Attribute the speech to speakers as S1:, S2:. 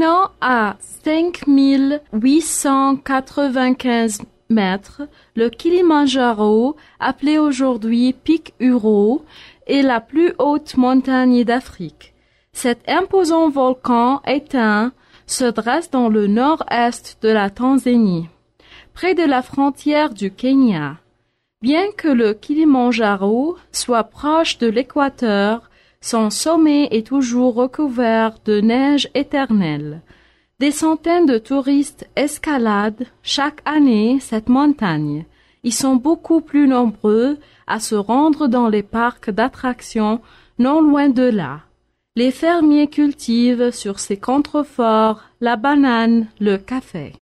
S1: Culminant à 5895 mètres, le Kilimandjaro, appelé aujourd'hui Pic Uro, est la plus haute montagne d'Afrique. Cet imposant volcan éteint se dresse dans le nord-est de la Tanzanie, près de la frontière du Kenya. Bien que le Kilimandjaro soit proche de l'équateur, son sommet est toujours recouvert de neige éternelle. Des centaines de touristes escaladent chaque année cette montagne. Ils sont beaucoup plus nombreux à se rendre dans les parcs d'attractions non loin de là. Les fermiers cultivent sur ces contreforts la banane, le café.